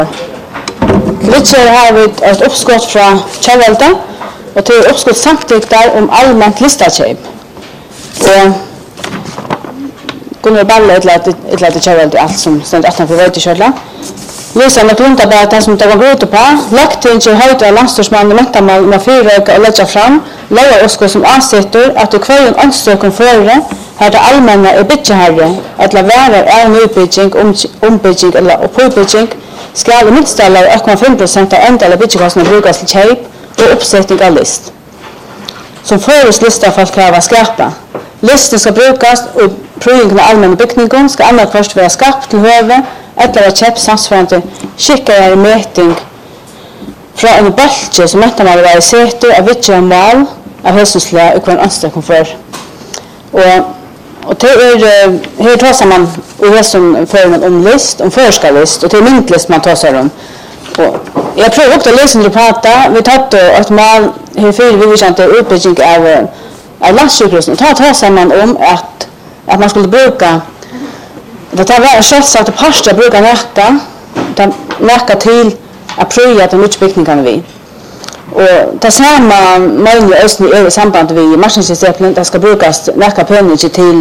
Vitcher har vi ett uppskott från Kjærvalda och till uppskott samtidigt om allmänt listakjøp. Och Gunnar Balle ett lite Kjærvalda allt som stod att han får vara i Kjærvalda. Lisa med grunta bara det som det går ut på. Lagt till en höjda landstorsman och mättamal med fyrröka och lägga fram. Lägga oss som ansätter att det kvar en ansökan före här det allmänna är byggherre att la vara är nybygging, ombygging eller påbygging skal minstalla 8,5% av ändala byggkostnader brukas till köp och uppsättning av list. Som föreslista för att kräva skärpa. Listen ska brukas och prövningen av allmänna byggningen ska annars först vara skarp till höve eller vara köp samsvarande skickare mätning från en bälge som mättar man vara i säte av vilka mål av hälsoslä och kvar ansökan för. Och det är här tar man och det som för om list om förskalist och till mintlist man tar sig om. Och jag prövar också att läsa och prata. Vi tar ett mål hur för vi vill inte utbygging av landsjukhusen. Ta sig man om att man skulle bruka det var självsagt att pasta brukar näka till att pröva att utbyggningen vi. Och det samma möjliga i samband med maskinsystemet det ska brukas näka pengar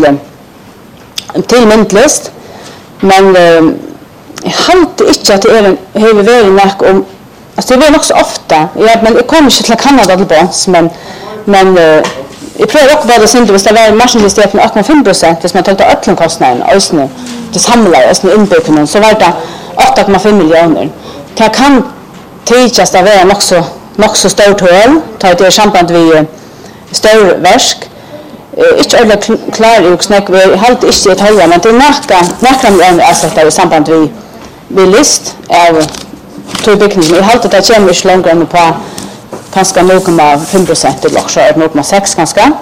till myntlist. Men jag hade inte att det är hur vi är näka om alltså det är också ofta men det kommer inte till Kanada till bons men jag prövar också vad det syns hvis det var maskinsystemet 8,5% hvis man tar öllomkostnaden och det samlar oss inbyggnaden så var det 8,5 miljoner. Det kan täckas av en också stort hål, ta det i samband med stor versk. Inte alla klar och snack vi halt inte ett hål men det näka miljoner är i samband med list av två byggnader. Jag halt det kommer inte längre än på kanske 0,5% eller också 0,6 kanske.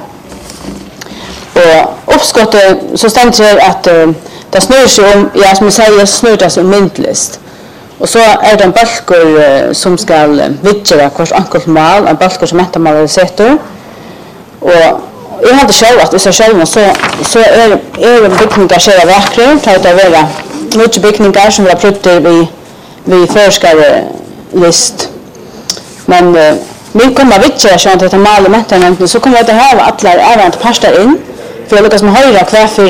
Och uppskottet så stämmer det att det snurrar sig om, ja som jag säger, snurrar sig om myntlist. Och så är det en balkor som ska vidgera kors enkelt mål, en balkor som inte man har sett. Och jag hade själv att vissa själva så är byggningar själva vackra, tar det att vara mycket byggningar som vi har pruttat vid förskarlist. Men vi kommer vidgera så att det mål och mättarna så kommer det att ha alla även pastar in. För jag lyckas med höra kvar för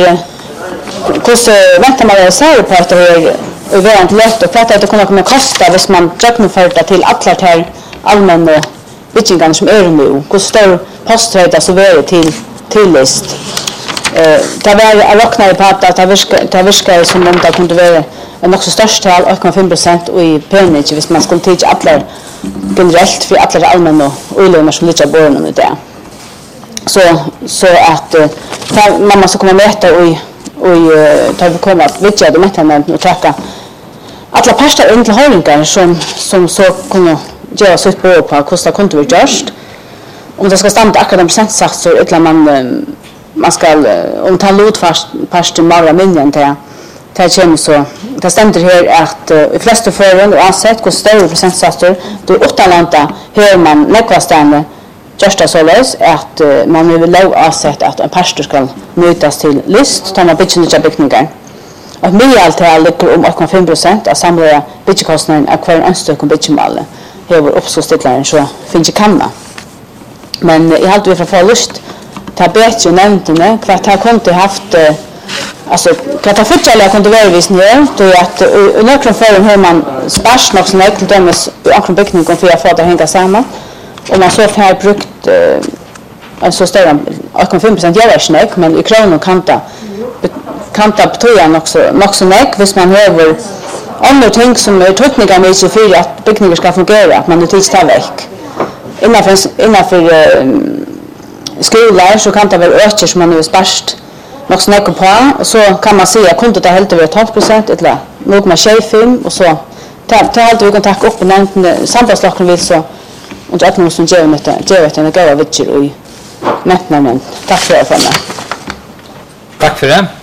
hur väntar man att säga på att det är väldigt lätt och att det kommer att kosta hvis man genomför det till alla de här allmänna byggningarna som är nu. Hur stor posthöjda så är det till list. Det var jag räknade på att det virkar som om det kunde vara en också störst tal 8,5% i penning hvis man skulle titta alla generellt för alla allmänna olöner som ligger på borgen i det. Så att man måste komma med det och ta vi kommer att vidga det mättandet och tacka alla pastor in till hållningar som så kunde göra sitt på kosta konto vi just om det ska stanna akkurat procentsatser eller man ska om ta lot fast pastor mera minjan till det känns så det stämmer här att i flesta förhållanden och ansett kostar procentsatser då åttalanta hör man nekvastande just så lös att man vill lov avsätta att en pastor ska mötas till list tar man byggningar byggningar. Och medeltal ligger om 8,5% av samlade byggkostnaden av kvar ansökan byggmål. Här var uppskottsstitlaren så finns inte kanna. Men jag hade vi för få lust ta bättre nämntene för att ha kunde haft alltså kan ta fortsätta kunde vara vis ner då att några för hur man spars något som till dömes akron byggningen för att få det hänga samman. Och man så har brukt alltså stora 8,5% jävla men i kronor kanta betyda också näck hvis man har andra ting som är tekniska med sig för att byggningar ska fungera att man inte tar väck. Innanför skolan så kan det vara ökar som man nu sparst något näck på och så kan man se att kontot är helt över 12% eller något med 25 och så tar allt vi kan ta upp och samtalslocken vill så och att någon som ger det gav vidare i mätningen. Tack för det. Tack för det.